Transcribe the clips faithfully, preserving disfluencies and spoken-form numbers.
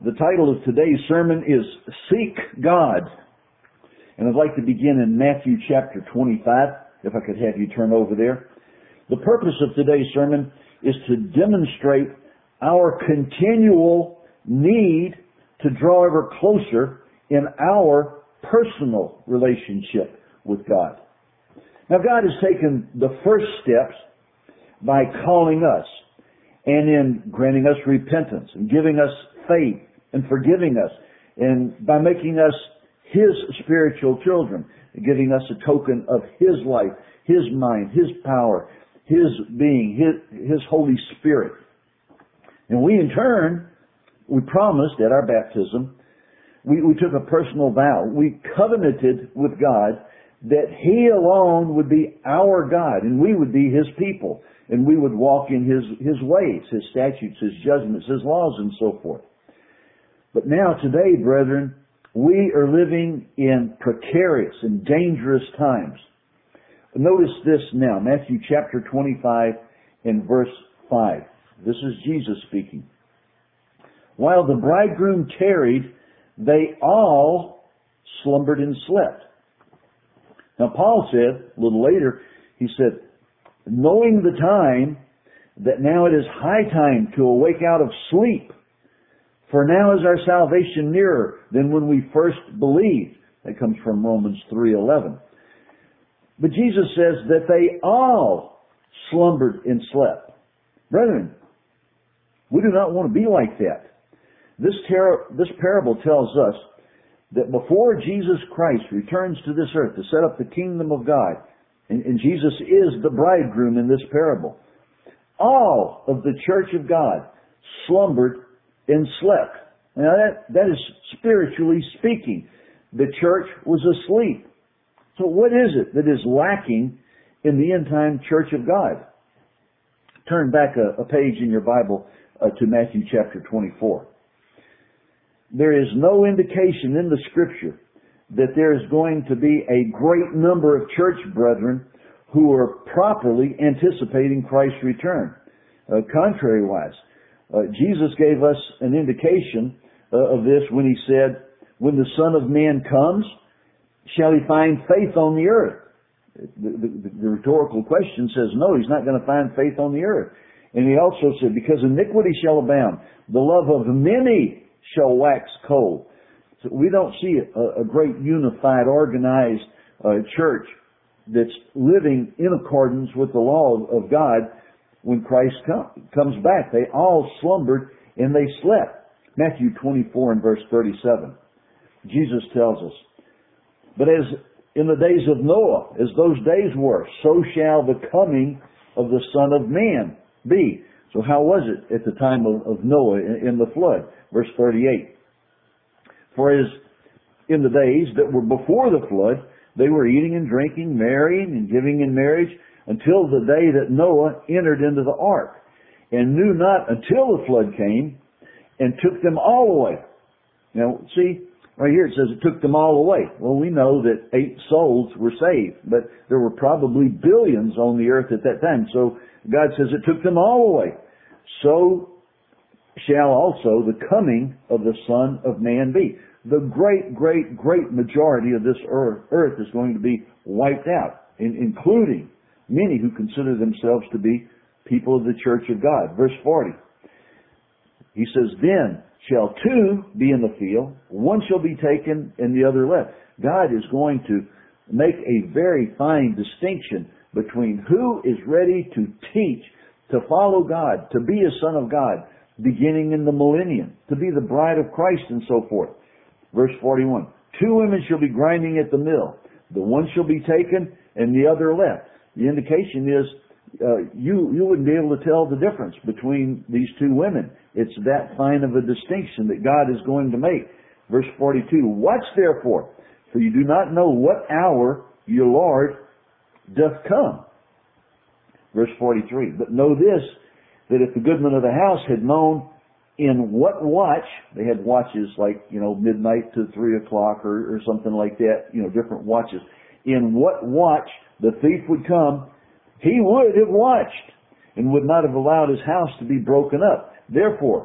The title of today's sermon is Seek God. And I'd like to begin in Matthew chapter twenty-five, if I could have you turn over there. The purpose of today's sermon is to demonstrate our continual need to draw ever closer in our personal relationship with God. Now, God has taken the first steps by calling us and in granting us repentance and giving us faith and forgiving us and by making us His spiritual children, giving us a token of His life, His mind, His power, His being, His, His Holy Spirit. And we in turn, we promised at our baptism, we, we took a personal vow. We covenanted with God that He alone would be our God and we would be His people and we would walk in His, His ways, His statutes, His judgments, His laws and so forth. But now today, brethren, we are living in precarious and dangerous times. Notice this now, Matthew chapter twenty-five and verse five. This is Jesus speaking. While the bridegroom tarried, they all slumbered and slept. Now Paul said, a little later, he said, knowing the time, that now it is high time to awake out of sleep. For now is our salvation nearer than when we first believed. That comes from Romans three eleven. But Jesus says that they all slumbered and slept. Brethren, we do not want to be like that. This, ter- this parable tells us that before Jesus Christ returns to this earth to set up the kingdom of God, and, and Jesus is the bridegroom in this parable, all of the church of God slumbered and slept. Now that, that is spiritually speaking. The church was asleep. So what is it that is lacking in the end time church of God? Turn back a, a page in your Bible uh, to Matthew chapter twenty-four. There is no indication in the Scripture that there is going to be a great number of church brethren who are properly anticipating Christ's return. Uh, contrary-wise, uh, Jesus gave us an indication uh, of this when He said, when the Son of Man comes, shall He find faith on the earth? The, the, the rhetorical question says, no, He's not going to find faith on the earth. And He also said, because iniquity shall abound, the love of many shall wax cold. So we don't see a, a great unified, organized uh, church that's living in accordance with the law of God when Christ com- comes back. They all slumbered and they slept. Matthew twenty-four and verse thirty-seven. Jesus tells us, but as in the days of Noah, as those days were, so shall the coming of the Son of Man be. So how was it at the time of, of Noah in, in the flood? Verse thirty-eight. For as in the days that were before the flood, they were eating and drinking, marrying and giving in marriage, until the day that Noah entered into the ark, and knew not until the flood came, and took them all away. Now, see, right here it says it took them all away. Well, we know that eight souls were saved, but there were probably billions on the earth at that time. So God says it took them all away. So shall also the coming of the Son of Man be. The great, great, great majority of this earth, earth is going to be wiped out, in, including many who consider themselves to be people of the church of God. Verse forty. He says, then shall two be in the field, one shall be taken and the other left. God is going to make a very fine distinction between who is ready to teach, to follow God, to be a son of God, beginning in the millennium, to be the bride of Christ and so forth. Verse forty-one, two women shall be grinding at the mill. The one shall be taken and the other left. The indication is uh, you, you wouldn't be able to tell the difference between these two women. It's that fine of a distinction that God is going to make. Verse forty-two, watch therefore, for you do not know what hour your Lord doth come. Verse forty-three, but know this, that if the goodman of the house had known in what watch, they had watches like, you know, midnight to three o'clock or, or something like that, you know, different watches. In what watch the thief would come, he would have watched and would not have allowed his house to be broken up. Therefore,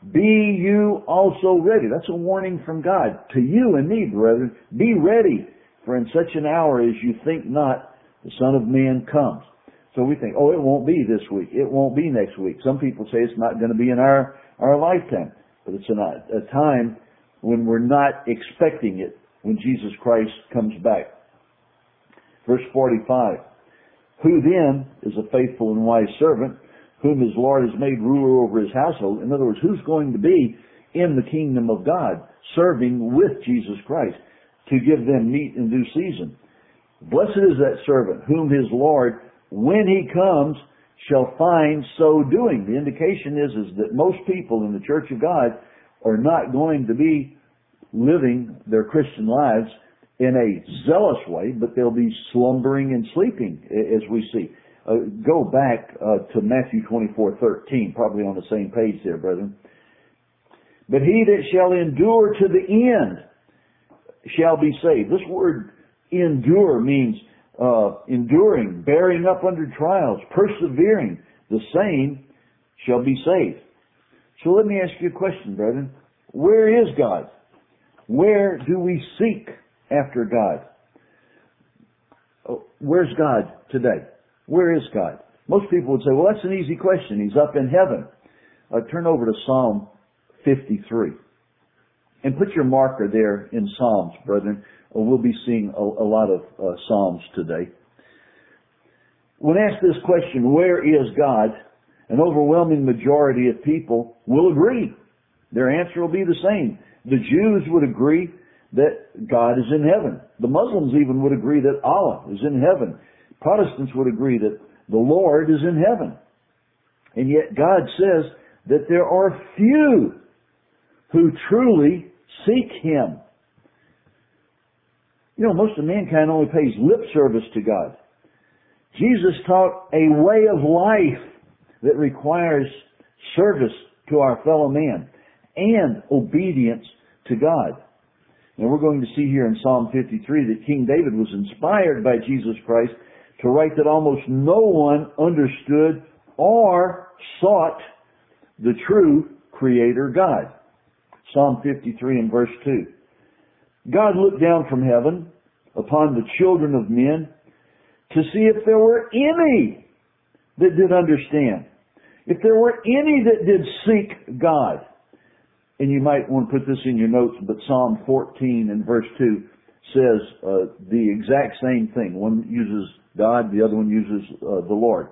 Be you also ready. That's a warning from God to you and me, brethren. Be ready, for in such an hour as you think not, the Son of Man comes. So we think, oh, it won't be this week. It won't be next week. Some people say it's not going to be in our, our lifetime. But it's a, a time when we're not expecting it, when Jesus Christ comes back. Verse forty-five. Who then is a faithful and wise servant, whom his Lord has made ruler over his household? In other words, who's going to be in the kingdom of God, serving with Jesus Christ, to give them meat in due season? Blessed is that servant, whom his Lord, when he comes, shall find so doing. The indication is, is that most people in the church of God are not going to be living their Christian lives in a zealous way, but they'll be slumbering and sleeping, as we see. Uh, go back uh, to Matthew twenty-four thirteen, probably on the same page there, brethren. But he that shall endure to the end shall be saved. This word endure means uh, enduring, bearing up under trials, persevering. The same shall be saved. So let me ask you a question, brethren. Where is God? Where do we seek after God? Where's God today? Where is God? Most people would say, well, that's an easy question. He's up in heaven. Uh, turn over to Psalm fifty-three. And put your marker there in Psalms, brethren. Uh, we'll be seeing a, a lot of uh, Psalms today. When asked this question, where is God? An overwhelming majority of people will agree. Their answer will be the same. The Jews would agree that God is in heaven. The Muslims even would agree that Allah is in heaven. Protestants would agree that the Lord is in heaven. And yet God says that there are few who truly seek Him. You know, most of mankind only pays lip service to God. Jesus taught a way of life that requires service to our fellow man and obedience to God. And we're going to see here in Psalm fifty-three that King David was inspired by Jesus Christ to write that almost no one understood or sought the true Creator God. Psalm fifty-three and verse two. God looked down from heaven upon the children of men to see if there were any that did understand, if there were any that did seek God. And you might want to put this in your notes, but Psalm fourteen and verse two says uh, the exact same thing. One uses God, the other one uses uh, the Lord.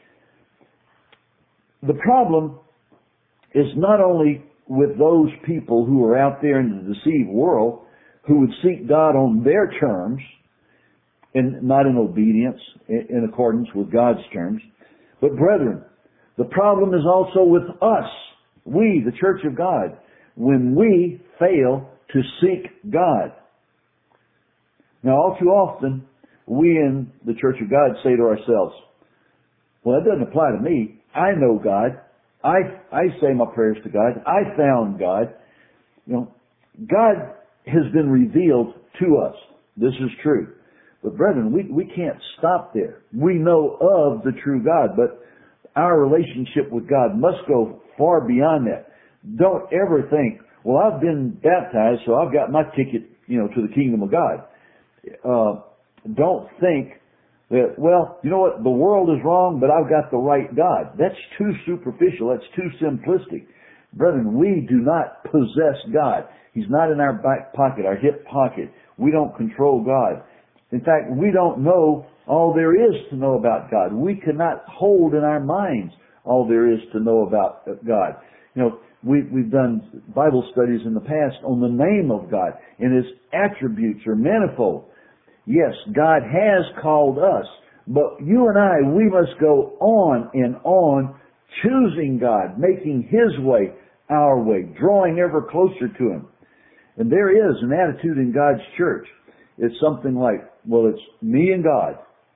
The problem is not only with those people who are out there in the deceived world who would seek God on their terms and not in obedience, in accordance with God's terms, but brethren, the problem is also with us, we, the Church of God, when we fail to seek God. Now, all too often, we in the Church of God say to ourselves, well, that doesn't apply to me. I know God. I, I say my prayers to God. I found God. You know, God has been revealed to us. This is true. But brethren, we, we can't stop there. We know of the true God, but our relationship with God must go far beyond that. Don't ever think, well, I've been baptized, so I've got my ticket, you know, to the kingdom of God. Uh, don't think that, well, you know what, the world is wrong, but I've got the right God. That's too superficial. That's too simplistic. Brethren, we do not possess God. He's not in our back pocket, our hip pocket. We don't control God. In fact, we don't know all there is to know about God. We cannot hold in our minds all there is to know about God. You know, we, we've done Bible studies in the past on the name of God, and His attributes are manifold. Yes, God has called us, but you and I, we must go on and on choosing God, making His way our way, drawing ever closer to Him. And there is an attitude in God's church. It's something like, well, it's me and God.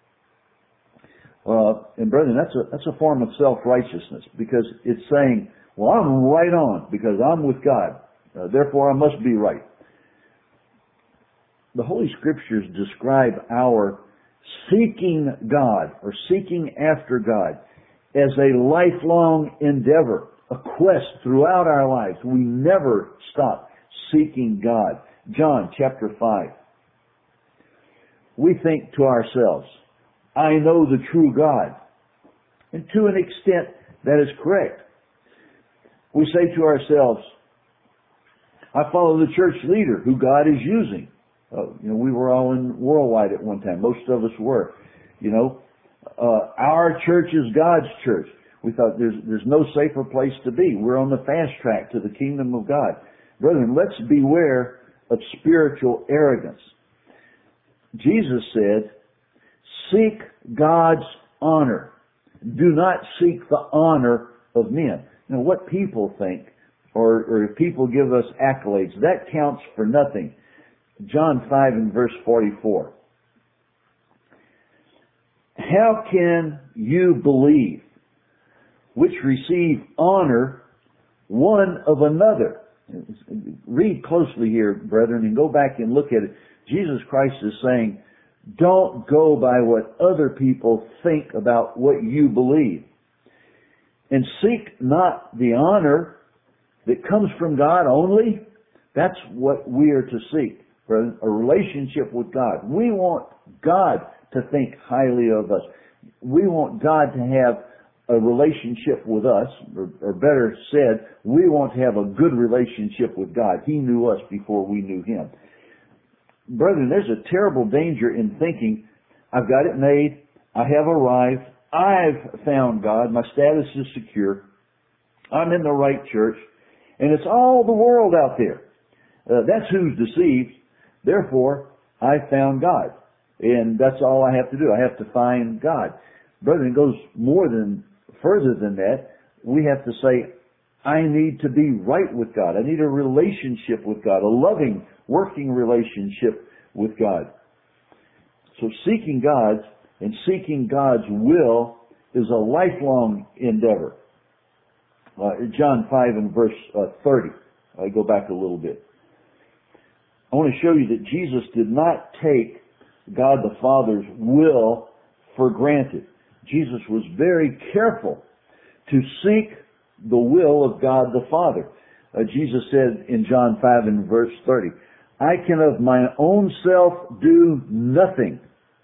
Uh, and brethren, that's a, that's a form of self-righteousness, because it's saying, well, I'm right on because I'm with God. Uh, therefore, I must be right. The Holy Scriptures describe our seeking God or seeking after God as a lifelong endeavor, a quest throughout our lives. We never stop seeking God. John chapter five. We think to ourselves, I know the true God. And to an extent, that is correct. We say to ourselves, I follow the church leader who God is using. Uh, you know, we were all in Worldwide at one time. Most of us were. You know, uh, our church is God's church. We thought there's there's no safer place to be. We're on the fast track to the kingdom of God. Brethren, let's beware of spiritual arrogance. Jesus said, seek God's honor. Do not seek the honor of men. You know, what people think, or, or if people give us accolades, that counts for nothing. John five and verse forty-four. How can you believe which receive honor one of another? Read closely here, brethren, and go back and look at it. Jesus Christ is saying, don't go by what other people think about what you believe. And seek not the honor that comes from God only. That's what we are to seek, brethren, a relationship with God. We want God to think highly of us. We want God to have a relationship with us, or, or better said, we want to have a good relationship with God. He knew us before we knew Him. Brethren, there's a terrible danger in thinking, I've got it made, I have arrived, I've found God, my status is secure, I'm in the right church, and it's all the world out there. Uh, that's who's deceived. Therefore, I found God. And that's all I have to do. I have to find God. Brethren, it goes more than, further than that. We have to say, I need to be right with God. I need a relationship with God, a loving, working relationship with God. So seeking God and seeking God's will is a lifelong endeavor. Uh, John five and verse uh, thirty. I go back a little bit. I want to show you that Jesus did not take God the Father's will for granted. Jesus was very careful to seek the will of God the Father. Uh, Jesus said in John five and verse thirty, I can of my own self do nothing.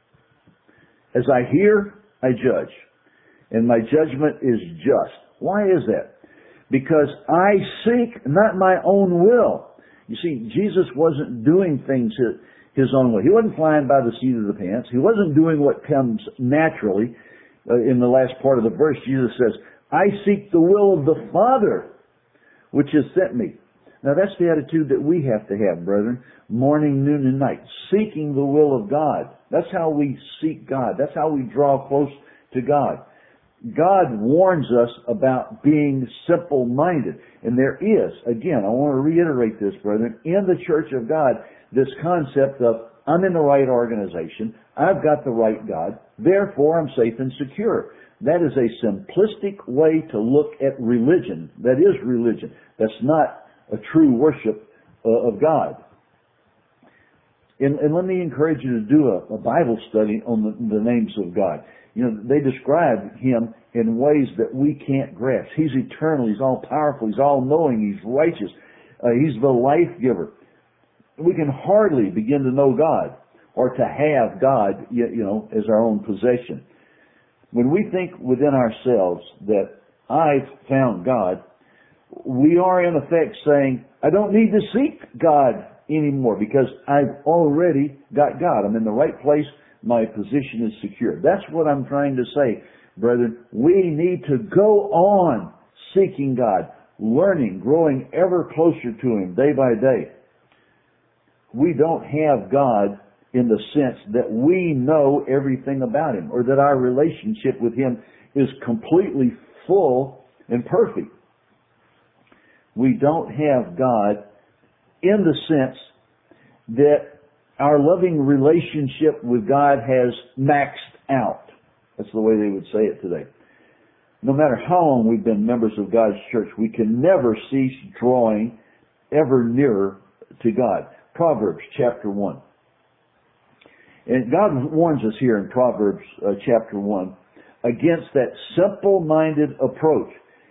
As I hear, I judge, and my judgment is just. Why is that? Because I seek not my own will. You see, Jesus wasn't doing things his, his own way. He wasn't flying by the seat of the pants. He wasn't doing what comes naturally. Uh, in the last part of the verse, Jesus says, I seek the will of the Father, which has sent me. Now that's the attitude that we have to have, brethren, morning, noon, and night, seeking the will of God. That's how we seek God. That's how we draw close to God. God warns us about being simple-minded. And there is, again, I want to reiterate this, brethren, in the Church of God, this concept of, I'm in the right organization, I've got the right God, therefore I'm safe and secure. That is a simplistic way to look at religion. That is religion. That's not a true worship uh, of God. And, and let me encourage you to do a, a Bible study on the, the names of God. You know, they describe Him in ways that we can't grasp. He's eternal. He's all-powerful. He's all-knowing. He's righteous. Uh, he's the life-giver. We can hardly begin to know God or to have God, you, you know, as our own possession. When we think within ourselves that I've found God, we are in effect saying, I don't need to seek God anymore because I've already got God. I'm in the right place. My position is secure. That's what I'm trying to say, brethren. We need to go on seeking God, learning, growing ever closer to Him day by day. We don't have God in the sense that we know everything about Him or that our relationship with Him is completely full and perfect. We don't have God in the sense that our loving relationship with God has maxed out. That's the way they would say it today. No matter how long we've been members of God's church, we can never cease drawing ever nearer to God. Proverbs chapter one. And God warns us here in Proverbs uh, chapter one against that simple-minded approach.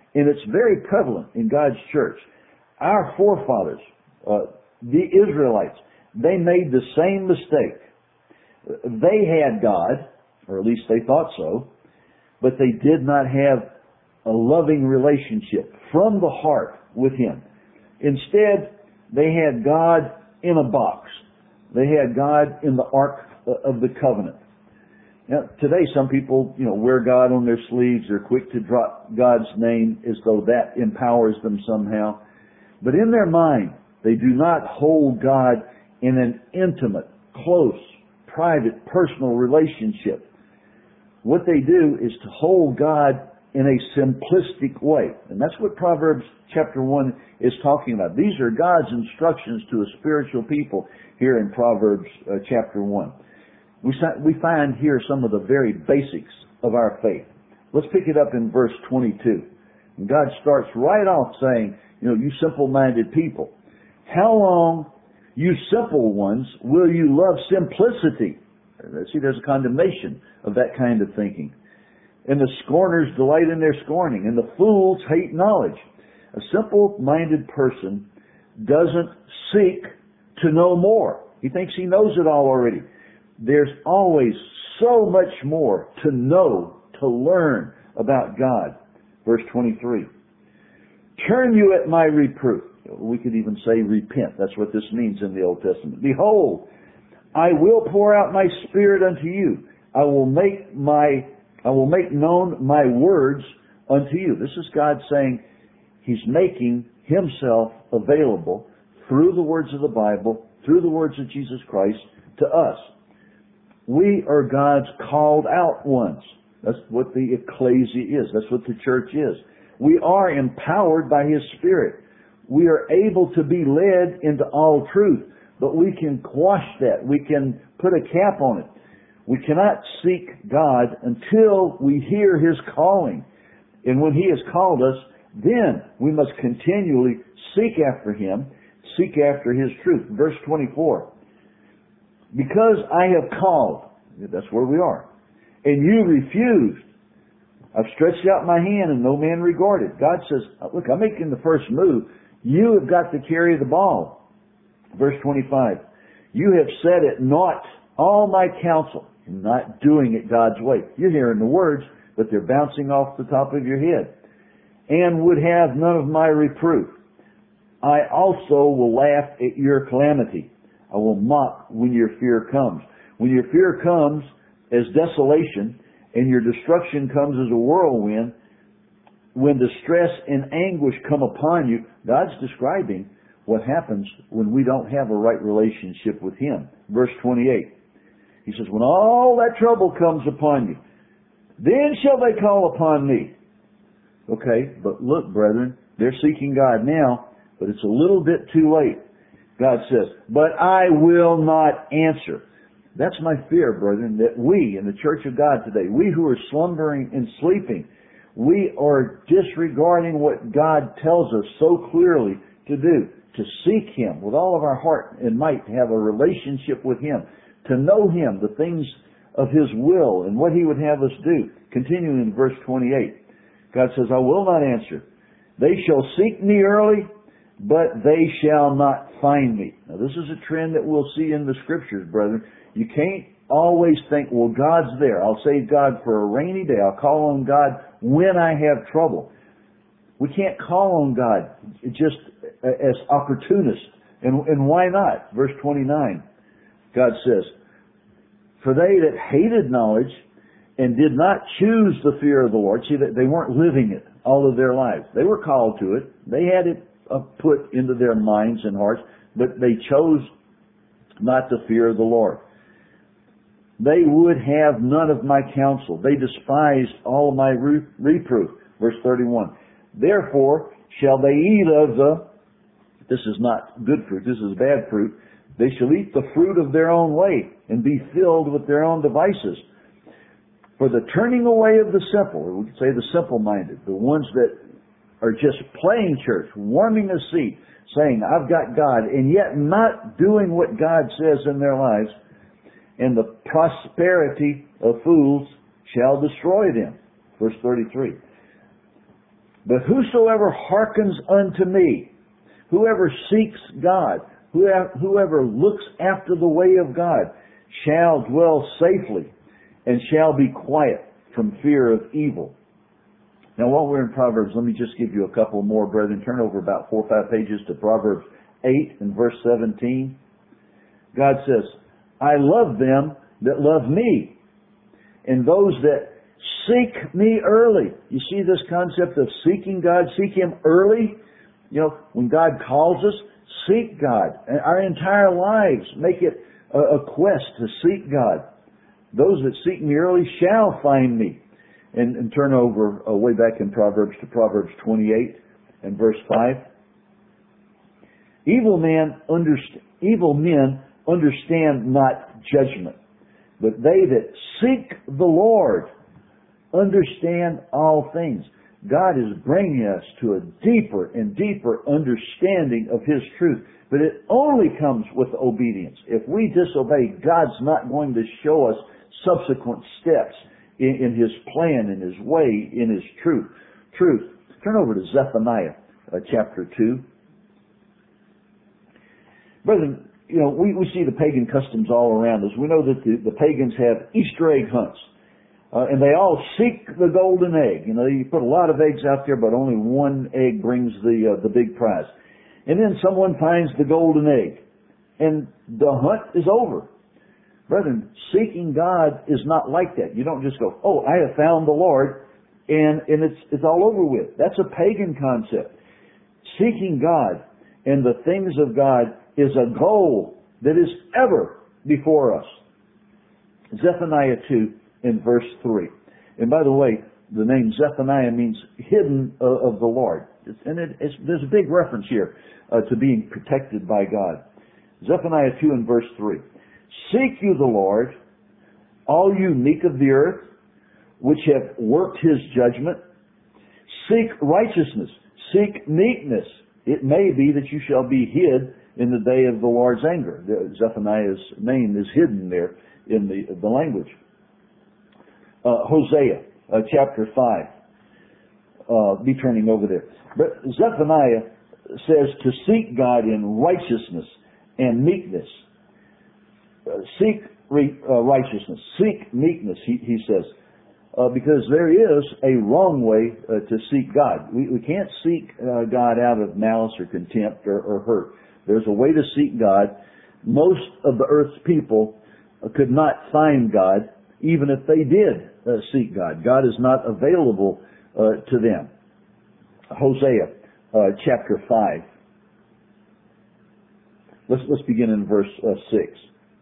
And it's very prevalent in God's church. Our forefathers, uh, the Israelites, they made the same mistake. They had God, or at least they thought so, but they did not have a loving relationship from the heart with Him. Instead, they had God in a box. They had God in the Ark of the Covenant. Now, today some people, you know, wear God on their sleeves. They're quick to drop God's name as though that empowers them somehow. But in their mind, they do not hold God in an intimate, close, private, personal relationship. What they do is to hold God in a simplistic way. And that's what Proverbs chapter one is talking about. These are God's instructions to a spiritual people here in Proverbs uh, chapter one. We, we find here some of the very basics of our faith. Let's pick it up in verse twenty-two. And God starts right off saying, you know, you simple-minded people, how long, you simple ones, will you love simplicity? See, there's a condemnation of that kind of thinking. And the scorners delight in their scorning, and the fools hate knowledge. A simple-minded person doesn't seek to know more. He thinks he knows it all already. There's always so much more to know, to learn about God. Verse twenty-three. Turn you at my reproof. We could even say repent. That's what this means in the Old Testament. Behold, I will pour out my spirit unto you. I will make my, I will make known my words unto you. This is God saying He's making Himself available through the words of the Bible, through the words of Jesus Christ to us. We are God's called out ones. That's what the ecclesia is. That's what the church is. We are empowered by His Spirit. We are able to be led into all truth, but we can quash that. We can put a cap on it. We cannot seek God until we hear His calling. And when He has called us, then we must continually seek after Him, seek after His truth. Verse twenty-four. Because I have called, that's where we are, and you refused. I've stretched out my hand and no man regarded. God says, look, I'm making the first move. You have got to carry the ball. Verse twenty-five. You have set at naught all my counsel, not doing it God's way. You're hearing the words, but they're bouncing off the top of your head. And would have none of my reproof. I also will laugh at your calamity. I will mock when your fear comes. When your fear comes as desolation and your destruction comes as a whirlwind, when distress and anguish come upon you, God's describing what happens when we don't have a right relationship with Him. Verse twenty-eight. He says, when all that trouble comes upon you, then shall they call upon me. Okay, but look, brethren, they're seeking God now, but it's a little bit too late. God says, but I will not answer. That's my fear, brethren, that we in the church of God today, we who are slumbering and sleeping, we are disregarding what God tells us so clearly to do, to seek Him with all of our heart and might, to have a relationship with Him, to know Him, the things of His will and what He would have us do. Continuing in verse twenty-eight, God says, I will not answer. They shall seek me early, but they shall not find me. Now this is a trend that we'll see in the Scriptures, brethren. You can't always think, well, God's there. I'll save God for a rainy day. I'll call on God when I have trouble. We can't call on God just as opportunists. And, and why not? Verse twenty-nine, God says, for they that hated knowledge and did not choose the fear of the Lord, see, that they weren't living it all of their lives. They were called to it. They had it uh, put into their minds and hearts, but they chose not the fear of the Lord. They would have none of my counsel. They despised all my re- reproof. Verse thirty-one. Therefore shall they eat of the, this is not good fruit, this is bad fruit, they shall eat the fruit of their own way and be filled with their own devices. For the turning away of the simple, or we could say the simple-minded, the ones that are just playing church, warming a seat, saying, I've got God, and yet not doing what God says in their lives, and the prosperity of fools shall destroy them. Verse thirty-three. But whosoever hearkens unto me, whoever seeks God, whoever looks after the way of God, shall dwell safely and shall be quiet from fear of evil. Now, while we're in Proverbs, let me just give you a couple more, brethren. Turn over about four or five pages to Proverbs eight and verse seventeen. God says, I love them that love me, and those that seek me early. You see this concept of seeking God, seek Him early? You know, when God calls us, seek God. And our entire lives, make it a, a quest to seek God. Those that seek me early shall find me. And, and turn over uh, way back in Proverbs to Proverbs twenty-eight and verse five. Evil men, underst- evil men understand not judgment, but they that seek the Lord understand all things. God is bringing us to a deeper and deeper understanding of His truth. But it only comes with obedience. If we disobey, God's not going to show us subsequent steps in, in His plan, in His way, in His truth. Truth. Turn over to Zephaniah uh, chapter two. Brethren, you know, we, we see the pagan customs all around us. We know that the, the pagans have Easter egg hunts. Uh, and they all seek the golden egg. You know, you put a lot of eggs out there, but only one egg brings the uh, the big prize. And then someone finds the golden egg, and the hunt is over. Brethren, seeking God is not like that. You don't just go, oh, I have found the Lord, and, and it's, it's all over with. That's a pagan concept. Seeking God and the things of God is a goal that is ever before us. Zephaniah two in verse three. And by the way, the name Zephaniah means hidden uh, of the Lord. It's, and it, it's, there's a big reference here uh, to being protected by God. Zephaniah two in verse three. Seek you the Lord, all you meek of the earth, which have worked His judgment. Seek righteousness. Seek meekness. It may be that you shall be hid in the day of the Lord's anger. Zephaniah's name is hidden there in the, the language. Uh, Hosea, uh, chapter five. Uh, be turning over there. But Zephaniah says to seek God in righteousness and meekness. Uh, seek re, uh, righteousness. Seek meekness, he, he says. Uh, because there is a wrong way uh, to seek God. We, we can't seek uh, God out of malice or contempt or, or hurt. There's a way to seek God. Most of the earth's people uh, could not find God, even if they did uh, seek God. God is not available uh, to them. Hosea uh, chapter five. Let's let's begin in verse uh, six.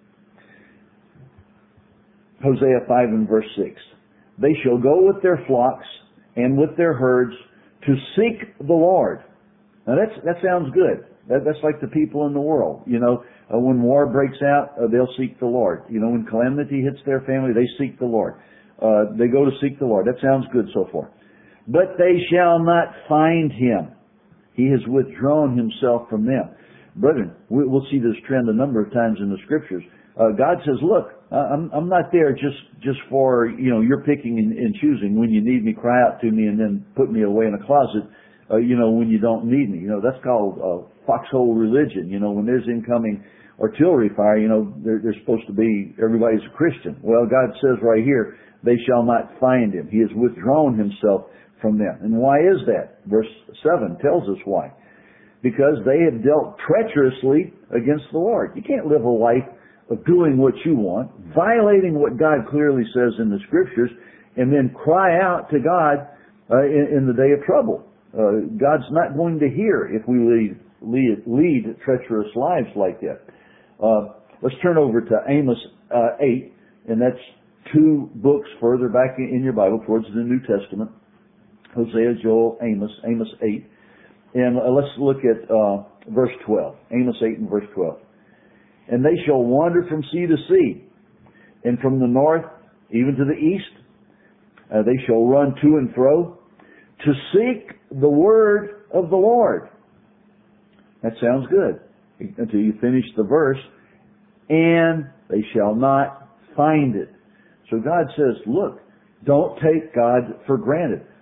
Hosea five and verse six. They shall go with their flocks and with their herds to seek the Lord. Now that's, that sounds good. That, that's like the people in the world. You know, uh, when war breaks out, uh, they'll seek the Lord. You know, when calamity hits their family, they seek the Lord. Uh, they go to seek the Lord. That sounds good so far. But they shall not find Him. He has withdrawn Himself from them. Brethren, we, we'll see this trend a number of times in the Scriptures. Uh, God says, look, I'm, I'm not there just, just for, you know, you're picking and, and choosing. When you need me, cry out to me and then put me away in a closet, uh, you know, when you don't need me. You know, that's called uh, foxhole religion. You know, when there's incoming artillery fire, you know, they're, they're supposed to be, everybody's a Christian. Well, God says right here, they shall not find Him. He has withdrawn Himself from them. And why is that? Verse seven tells us why. Because they have dealt treacherously against the Lord. You can't live a life of doing what you want, violating what God clearly says in the Scriptures, and then cry out to God uh, in, in the day of trouble. Uh, God's not going to hear if we lead, lead, lead treacherous lives like that. Uh, let's turn over to Amos uh, eight, and that's two books further back in, in your Bible towards the New Testament. Hosea, Joel, Amos, Amos eight. And uh, let's look at uh, verse twelve. Amos eight and verse twelve. And they shall wander from sea to sea, and from the north even to the east. Uh, they shall run to and fro to seek the word of the Lord. That sounds good until you finish the verse. And they shall not find it. So God says, look, don't take God for granted.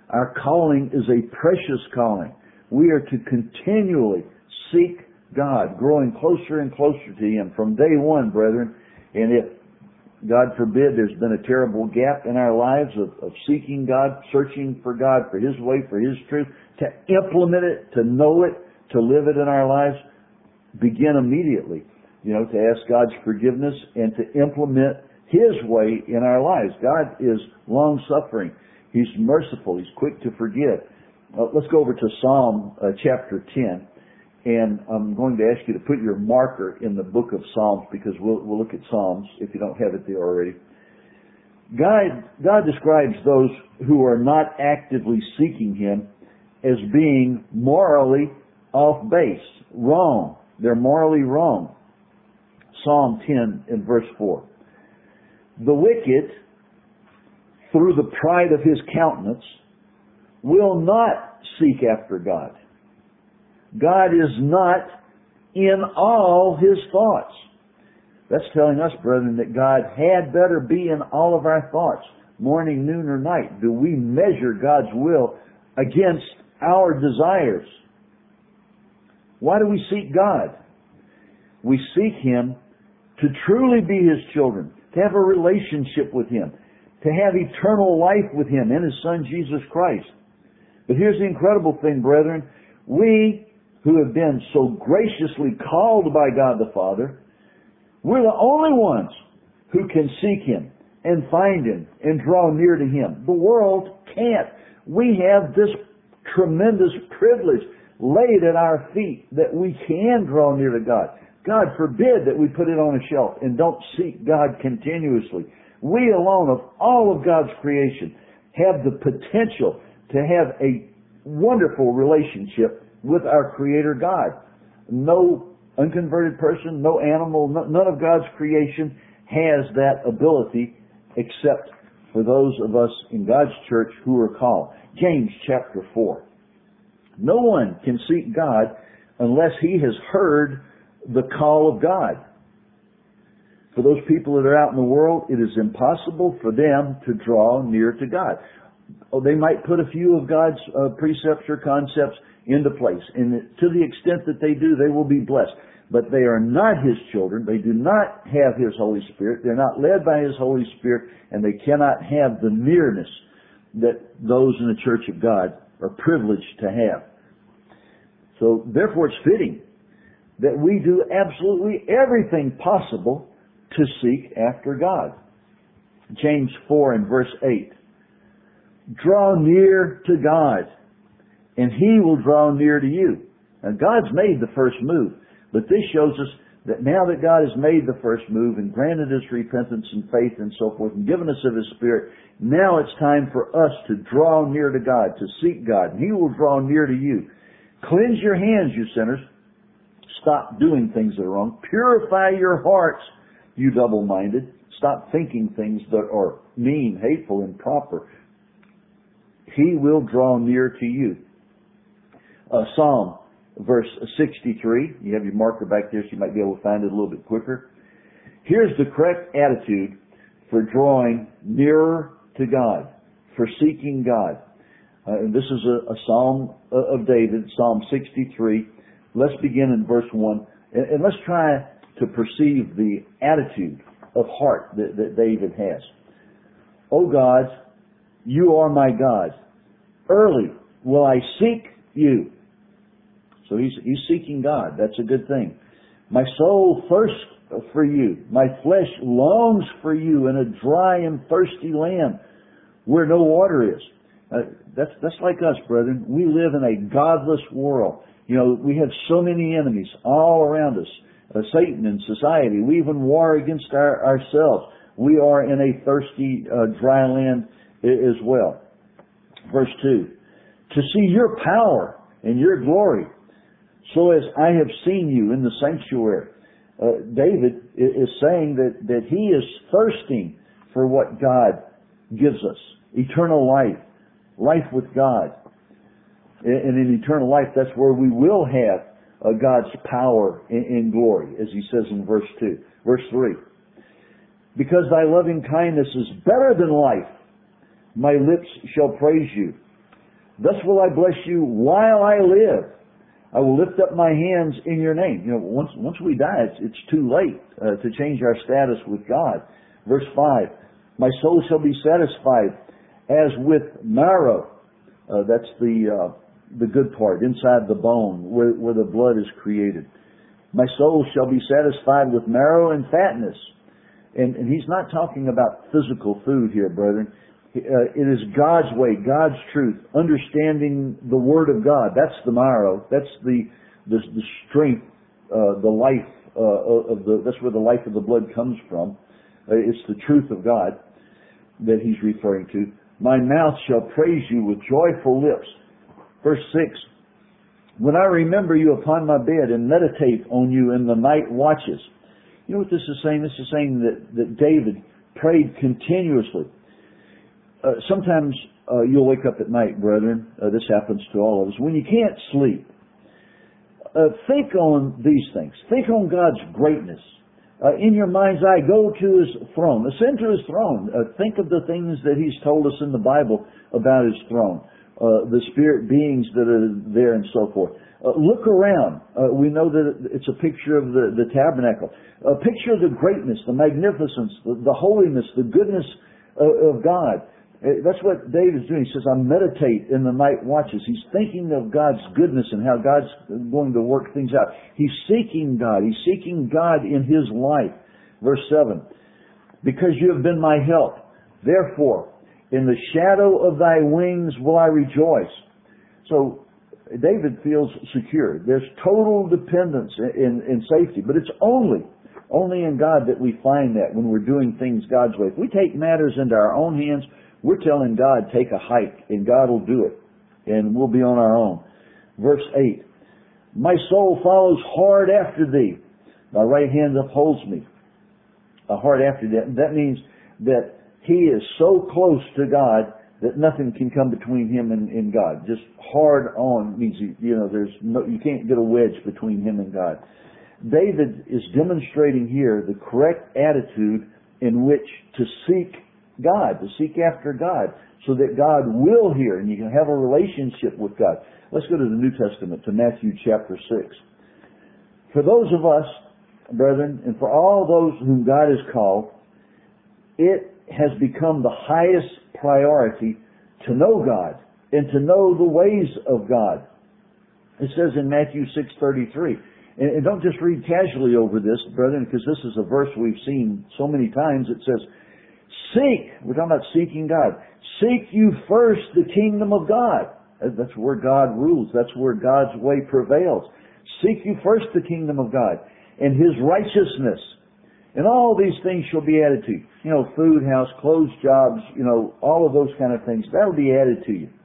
Our calling is a precious calling. We are to continually seek God, growing closer and closer to Him from day one, brethren. And if, God forbid, there's been a terrible gap in our lives of, of seeking God, searching for God, for His way, for His truth, to implement it, to know it, to live it in our lives, begin immediately, you know, to ask God's forgiveness and to implement His way in our lives. God is long-suffering. He's merciful. He's quick to forgive. Uh, let's go over to Psalm uh, chapter ten. And I'm going to ask you to put your marker in the book of Psalms, because we'll, we'll look at Psalms if you don't have it there already. God, God describes those who are not actively seeking Him as being morally off base, wrong. They're morally wrong. Psalm ten and verse four. The wicked, through the pride of his countenance, will not seek after God. God is not in all His thoughts. That's telling us, brethren, that God had better be in all of our thoughts, morning, noon, or night. Do we measure God's will against our desires? Why do we seek God? We seek Him to truly be His children, to have a relationship with Him, to have eternal life with Him and His Son, Jesus Christ. But here's the incredible thing, brethren. We who have been so graciously called by God the Father, we're the only ones who can seek Him and find Him and draw near to Him. The world can't. We have this tremendous privilege laid at our feet that we can draw near to God. God forbid that we put it on a shelf and don't seek God continuously. We alone, of all of God's creation, have the potential to have a wonderful relationship with our Creator God. No unconverted person, no animal, no, none of God's creation has that ability except for those of us in God's church who are called. James chapter four. No one can seek God unless he has heard the call of God. For those people that are out in the world, it is impossible for them to draw near to God. Oh, they might put a few of God's uh, precepts or concepts into place. And to the extent that they do, they will be blessed. But they are not His children. They do not have His Holy Spirit. They're not led by His Holy Spirit. And they cannot have the nearness that those in the church of God are privileged to have. So, therefore, it's fitting that we do absolutely everything possible to seek after God. James four and verse eight. Draw near to God, and He will draw near to you. Now, God's made the first move, but this shows us that now that God has made the first move and granted us repentance and faith and so forth and given us of His Spirit, now it's time for us to draw near to God, to seek God, and He will draw near to you. Cleanse your hands, you sinners. Stop doing things that are wrong. Purify your hearts, you double-minded. Stop thinking things that are mean, hateful, improper. He will draw near to you. Uh, Psalm, verse sixty-three. You have your marker back there so you might be able to find it a little bit quicker. Here's the correct attitude for drawing nearer to God, for seeking God. Uh, and this is a, a Psalm of David, Psalm sixty-three. Let's begin in verse one. And, and let's try to perceive the attitude of heart that, that David has. O God, You are my God. Early will I seek You. So he's, he's seeking God. That's a good thing. My soul thirsts for You. My flesh longs for You in a dry and thirsty land where no water is. Uh, that's, that's like us, brethren. We live in a godless world. You know, we have so many enemies all around us. Uh, Satan and society. We even war against our, ourselves. We are in a thirsty, uh, dry land as well. Verse two. To see Your power and Your glory, so as I have seen You in the sanctuary. Uh, David is saying that, that he is thirsting for what God gives us. Eternal life. Life with God. And in eternal life, that's where we will have uh, God's power and, and glory, as he says in verse two. Verse three. Because Thy loving kindness is better than life, my lips shall praise You. Thus will I bless you while I live. I will lift up my hands in your name. You know, once once we die, it's, it's too late uh, to change our status with God. Verse five, my soul shall be satisfied as with marrow. Uh, that's the uh, the good part, inside the bone, where, where the blood is created. My soul shall be satisfied with marrow and fatness. And, and he's not talking about physical food here, brethren. Uh, it is God's way, God's truth, understanding the Word of God. That's the marrow. That's the the, the strength, uh, the life uh, of the. That's where the life of the blood comes from. Uh, it's the truth of God that he's referring to. My mouth shall praise you with joyful lips. Verse six. When I remember you upon my bed and meditate on you in the night watches. You know what this is saying? This is saying that, that David prayed continuously. Uh, sometimes uh, you'll wake up at night, brethren. Uh, this happens to all of us. When you can't sleep, uh, think on these things. Think on God's greatness. Uh, in your mind's eye, go to His throne. Ascend to His throne. Uh, think of the things that He's told us in the Bible about His throne. Uh, the spirit beings that are there and so forth. Uh, look around. Uh, we know that it's a picture of the, the tabernacle. A picture of the greatness, the magnificence, the, the holiness, the goodness uh, of God. Uh, that's what David's doing. He says, I meditate in the night watches. He's thinking of God's goodness and how God's going to work things out. He's seeking God. He's seeking God in his life. Verse seven. Because you have been my help. Therefore, in the shadow of thy wings will I rejoice. So, David feels secure. There's total dependence in, in safety. But it's only, only in God that we find that when we're doing things God's way. If we take matters into our own hands, we're telling God, take a hike, and God will do it. And we'll be on our own. Verse eight. My soul follows hard after thee. Thy right hand upholds me. A hard after that. That means that he is so close to God that nothing can come between him and, and God. Just hard on means, you, you know, there's no, you can't get a wedge between him and God. David is demonstrating here the correct attitude in which to seek God, to seek after God, so that God will hear and you can have a relationship with God. Let's go to the New Testament, to Matthew chapter six. For those of us, brethren, and for all those whom God has called, it has become the highest priority to know God and to know the ways of God. It says in Matthew six thirty-three, and don't just read casually over this, brethren, because this is a verse we've seen so many times. It says, seek, we're talking about seeking God, seek you first the kingdom of God. That's where God rules. That's where God's way prevails. Seek you first the kingdom of God and His righteousness. And all these things shall be added to you. You know, food, house, clothes, jobs, you know, all of those kind of things. That will be added to you.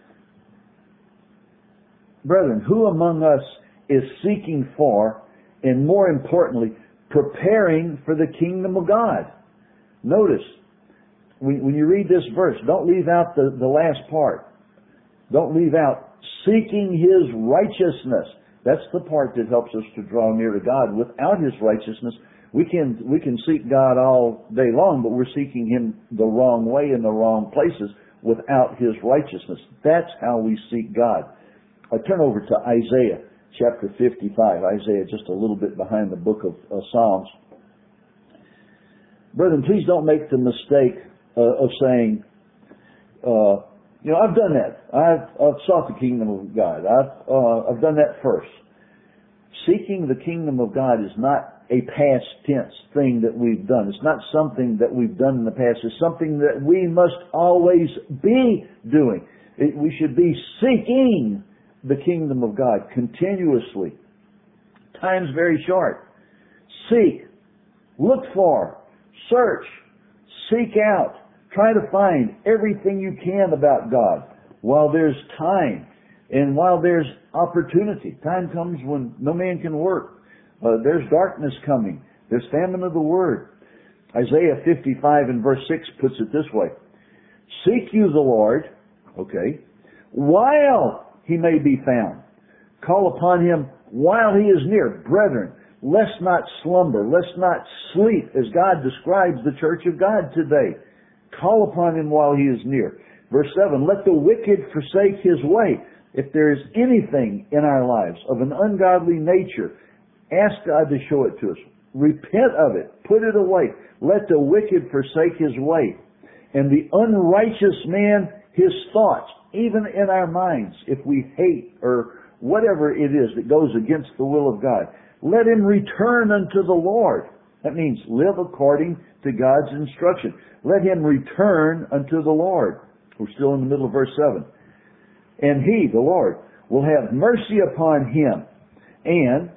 Brethren, who among us is seeking for, and more importantly, preparing for the kingdom of God? Notice, when, when you read this verse, don't leave out the, the last part. Don't leave out seeking His righteousness. That's the part that helps us to draw near to God. Without His righteousness, We can we can seek God all day long, but we're seeking Him the wrong way in the wrong places without His righteousness. That's how we seek God. I turn over to Isaiah chapter fifty-five. Isaiah just a little bit behind the book of uh, Psalms. Brethren, please don't make the mistake uh, of saying, uh, you know, I've done that. I've, I've sought the kingdom of God. I've uh, I've done that first. Seeking the kingdom of God is not a past tense thing that we've done. It's not something that we've done in the past. It's something that we must always be doing. It, we should be seeking the kingdom of God continuously. Time's very short. Seek, look for, search, seek out, try to find everything you can about God while there's time and while there's opportunity. Time comes when no man can work. Uh, there's darkness coming. There's famine of the Word. Isaiah fifty-five and verse six puts it this way. Seek you the Lord, okay, while He may be found. Call upon Him while He is near. Brethren, let's not slumber. Let's not sleep as God describes the church of God today. Call upon Him while He is near. Verse seven, let the wicked forsake his way. If there is anything in our lives of an ungodly nature, ask God to show it to us. Repent of it. Put it away. Let the wicked forsake his way. And the unrighteous man his thoughts, even in our minds, if we hate or whatever it is that goes against the will of God. Let him return unto the Lord. That means live according to God's instruction. Let him return unto the Lord. We're still in the middle of verse seven. And he, the Lord, will have mercy upon him. And,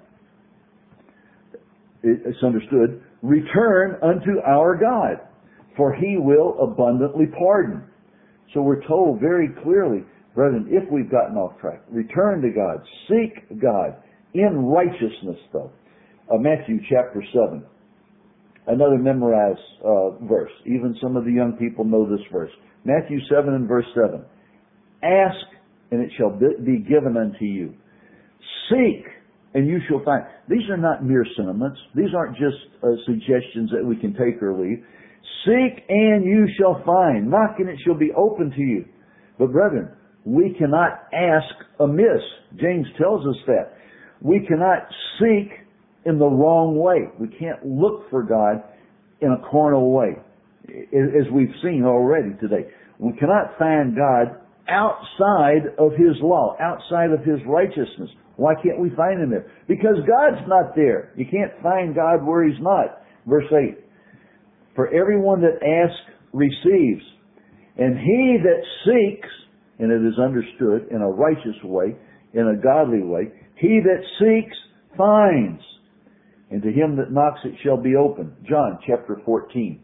it's understood, return unto our God, for he will abundantly pardon. So we're told very clearly, brethren, if we've gotten off track, return to God, seek God in righteousness, though. Uh, Matthew chapter seven. Another memorized uh, verse. Even some of the young people know this verse. Matthew seven and verse seven. Ask, and it shall be given unto you. Seek, and you shall find. These are not mere sentiments. These aren't just uh, suggestions that we can take or leave. Seek, and you shall find. Knock, and it shall be open to you. But brethren, we cannot ask amiss. James tells us that. We cannot seek in the wrong way. We can't look for God in a carnal way, as we've seen already today. We cannot find God outside of His law, outside of His righteousness. Why can't we find Him there? Because God's not there. You can't find God where He's not. Verse eight. For everyone that asks receives, and he that seeks, and it is understood in a righteous way, in a godly way, he that seeks finds, and to him that knocks it shall be opened. John chapter fourteen.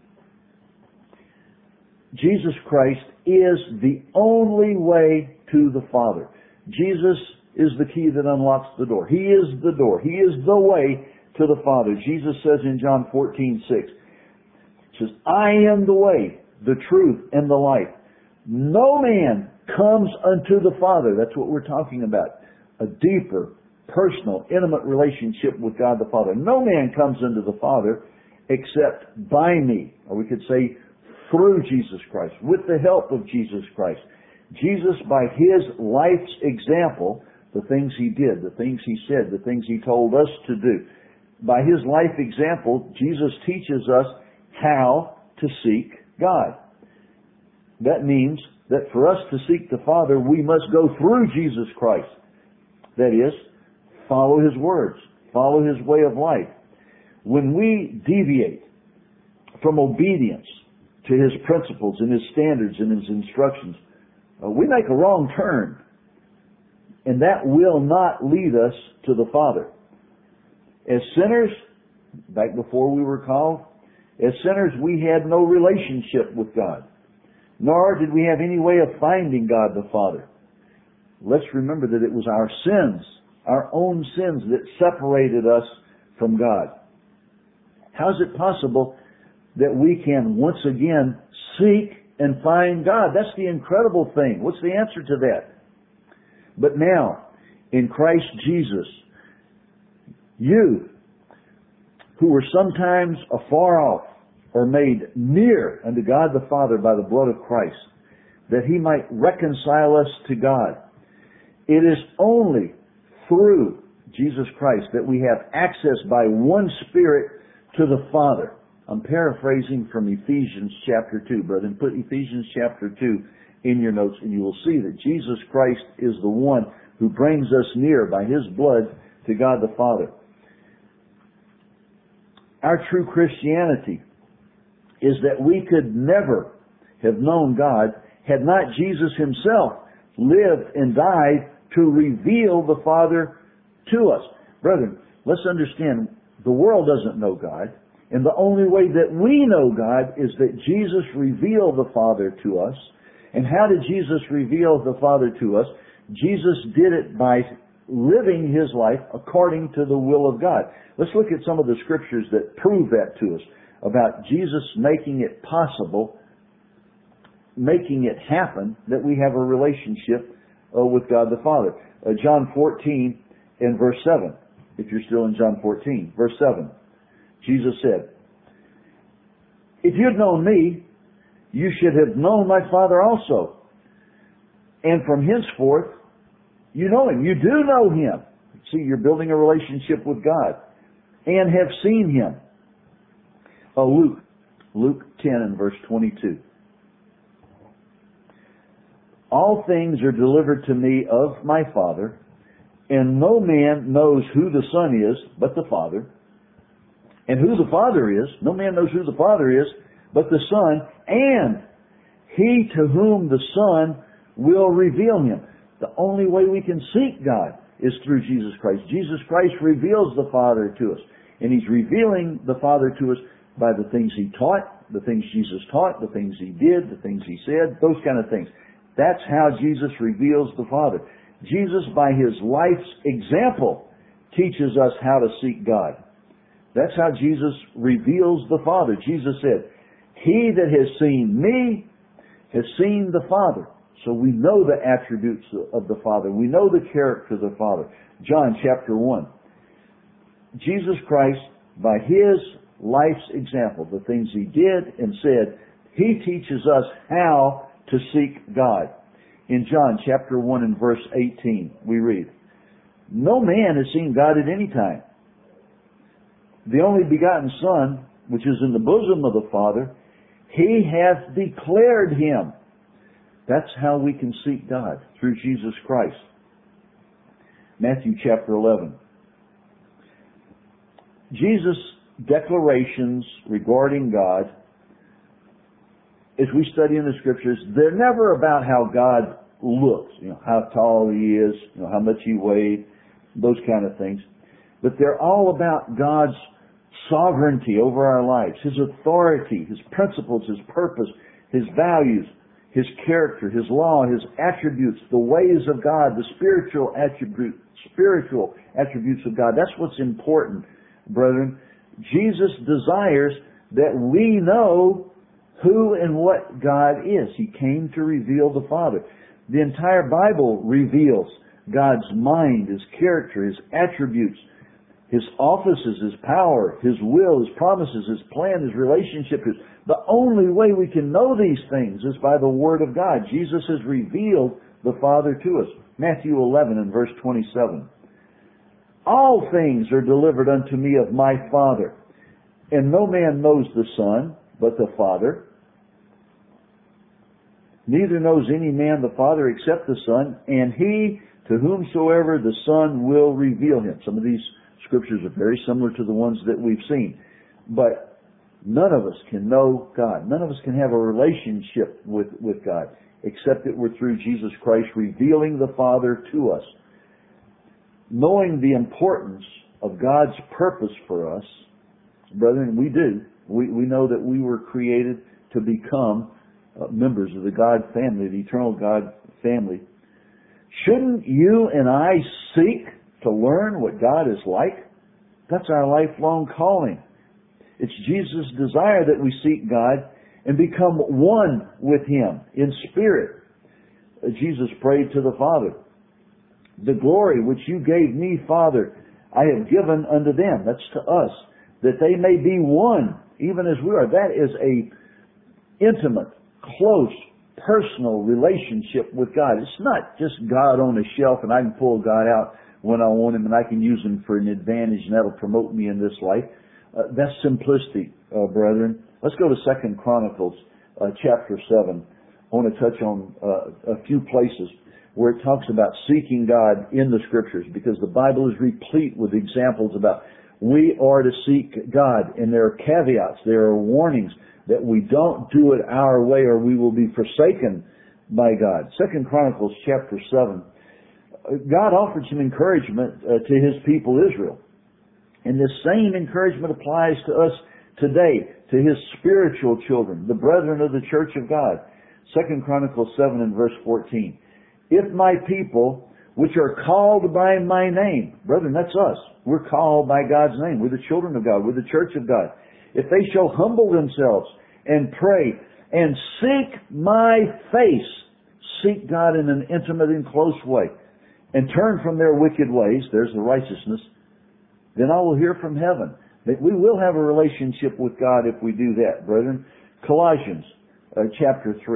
Jesus Christ is the only way to the Father. Jesus is the key that unlocks the door. He is the door. He is the way to the Father. Jesus says in John fourteen six, says, I am the way, the truth, and the life. No man comes unto the Father. That's what we're talking about. A deeper, personal, intimate relationship with God the Father. No man comes unto the Father except by me. Or we could say through Jesus Christ, with the help of Jesus Christ. Jesus, by His life's example, the things He did, the things He said, the things He told us to do, by His life example, Jesus teaches us how to seek God. That means that for us to seek the Father, we must go through Jesus Christ. That is, follow His words, follow His way of life. When we deviate from obedience to His principles and His standards and His instructions, uh, we make a wrong turn. And that will not lead us to the Father. As sinners, back before we were called, as sinners we had no relationship with God. Nor did we have any way of finding God the Father. Let's remember that it was our sins, our own sins, that separated us from God. How is it possible that we can once again seek and find God? That's the incredible thing. What's the answer to that? But now, in Christ Jesus, you, who were sometimes afar off, are made near unto God the Father by the blood of Christ, that He might reconcile us to God. It is only through Jesus Christ that we have access by one Spirit to the Father. I'm paraphrasing from Ephesians chapter two, brethren. Put Ephesians chapter two in your notes and you will see that Jesus Christ is the one who brings us near by His blood to God the Father. Our true Christianity is that we could never have known God had not Jesus Himself lived and died to reveal the Father to us. Brethren, let's understand, the world doesn't know God, and the only way that we know God is that Jesus revealed the Father to us. And how did Jesus reveal the Father to us? Jesus did it by living His life according to the will of God. Let's look at some of the scriptures that prove that to us, about Jesus making it possible, making it happen, that we have a relationship uh, with God the Father. Uh, John fourteen and verse seven, if you're still in John fourteen, verse seven, Jesus said, if you'd known me, you should have known my Father also. And from henceforth, you know Him. You do know Him. See, you're building a relationship with God. And have seen Him. Oh, Luke. Luke ten and verse twenty-two. All things are delivered to me of my Father, and no man knows who the Son is but the Father. And who the Father is, no man knows who the Father is but the Son, and He to whom the Son will reveal Him. The only way we can seek God is through Jesus Christ. Jesus Christ reveals the Father to us. And He's revealing the Father to us by the things He taught, the things Jesus taught, the things He did, the things He said, those kind of things. That's how Jesus reveals the Father. Jesus, by His life's example, teaches us how to seek God. That's how Jesus reveals the Father. Jesus said, He that has seen me has seen the Father. So we know the attributes of the Father. We know the character of the Father. John chapter one. Jesus Christ, by His life's example, the things He did and said, He teaches us how to seek God. In John chapter one and verse eighteen, we read, No man has seen God at any time. The only begotten Son, which is in the bosom of the Father, He hath declared Him. That's how we can seek God, through Jesus Christ. Matthew chapter eleven. Jesus' declarations regarding God, as we study in the Scriptures, they're never about how God looks, you know, how tall He is, you know, how much He weighed, those kind of things. But they're all about God's sovereignty over our lives, His authority, His principles, His purpose, His values, His character, His law, His attributes, the ways of God, the spiritual attribute, spiritual attributes of God. That's what's important, brethren. Jesus desires that we know who and what God is. He came to reveal the Father. The entire Bible reveals God's mind, His character, His attributes, His offices, His power, His will, His promises, His plan, His relationship. His... The only way we can know these things is by the Word of God. Jesus has revealed the Father to us. Matthew eleven and verse twenty-seven. All things are delivered unto me of my Father, and no man knows the Son but the Father. Neither knows any man the Father except the Son, and He to whomsoever the Son will reveal Him. Some of these scriptures are very similar to the ones that we've seen. But none of us can know God. None of us can have a relationship with, with God, except that we're through Jesus Christ revealing the Father to us. Knowing the importance of God's purpose for us, brethren, we do. We, we know that we were created to become uh, members of the God family, the eternal God family. Shouldn't you and I seek to learn what God is like? That's our lifelong calling. It's Jesus' desire that we seek God and become one with Him in spirit. Uh, Jesus prayed to the Father, the glory which you gave me, Father, I have given unto them. That's to us. That they may be one, even as we are. That is a intimate, close, personal relationship with God. It's not just God on a shelf and I can pull God out when I want Him and I can use Him for an advantage and that'll promote me in this life. Uh, that's simplistic, uh, brethren. Let's go to Second Chronicles uh, chapter seven. I want to touch on uh, a few places where it talks about seeking God in the Scriptures, because the Bible is replete with examples about we are to seek God, and there are caveats, there are warnings that we don't do it our way or we will be forsaken by God. Second Chronicles chapter seven. God offered some encouragement uh, to His people Israel. And this same encouragement applies to us today, to His spiritual children, the brethren of the church of God. Second Chronicles seven and verse fourteen. If my people, which are called by my name, brethren, that's us. We're called by God's name. We're the children of God. We're the church of God. If they shall humble themselves and pray and seek my face, seek God in an intimate and close way, and turn from their wicked ways, there's the righteousness, then I will hear from heaven. That we will have a relationship with God if we do that, brethren. Colossians uh, chapter three.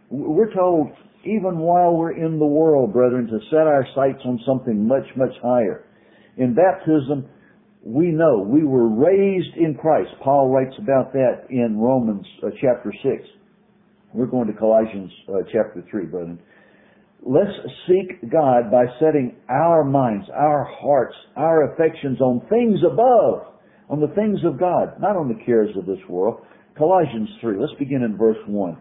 We're told, even while we're in the world, brethren, to set our sights on something much, much higher. In baptism, we know we were raised in Christ. Paul writes about that in Romans uh, chapter six. We're going to Colossians uh, chapter three, brethren. Let's seek God by setting our minds, our hearts, our affections on things above, on the things of God, not on the cares of this world. Colossians three, let's begin in verse one.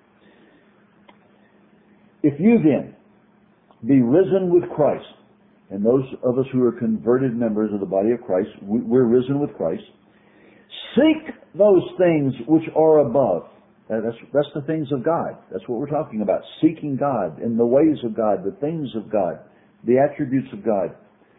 If you then be risen with Christ, and those of us who are converted members of the body of Christ, we're risen with Christ, seek those things which are above. That's, that's the things of God. That's what we're talking about. Seeking God in the ways of God, the things of God, the attributes of God.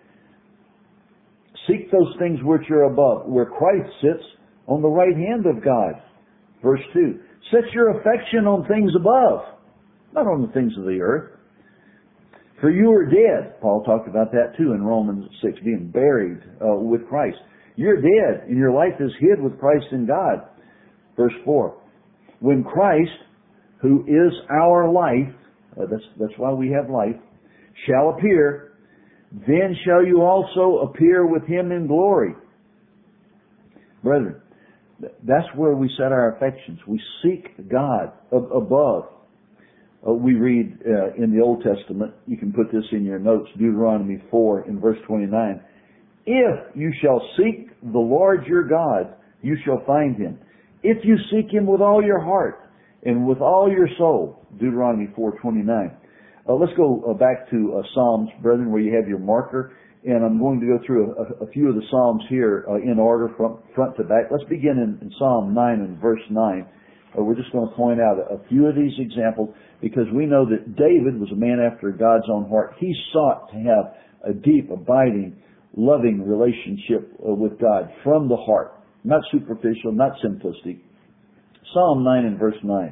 Seek those things which are above, where Christ sits on the right hand of God. Verse two. Set your affection on things above, not on the things of the earth. For you are dead. Paul talked about that too in Romans six, being buried uh, with Christ. You're dead, and your life is hid with Christ in God. Verse four. When Christ, who is our life, uh, that's, that's why we have life, shall appear, then shall you also appear with Him in glory. Brethren, that's where we set our affections. We seek God above. Uh, we read uh, in the Old Testament, you can put this in your notes, Deuteronomy four in verse twenty-nine. If you shall seek the Lord your God, you shall find Him. If you seek Him with all your heart and with all your soul. Deuteronomy four twenty-nine. Uh, let's go uh, back to uh, Psalms, brethren, where you have your marker. And I'm going to go through a, a few of the Psalms here uh, in order from front to back. Let's begin in, in Psalm nine and verse nine. Uh, we're just going to point out a, a few of these examples because we know that David was a man after God's own heart. He sought to have a deep, abiding, loving relationship uh, with God from the heart. Not superficial, not simplistic. Psalm nine and verse nine.